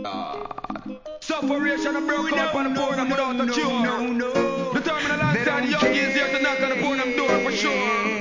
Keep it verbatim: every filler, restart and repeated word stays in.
Sufferation and broke out on the board without a cure. Determine a lifetime, young is here to knock on the board door for sure.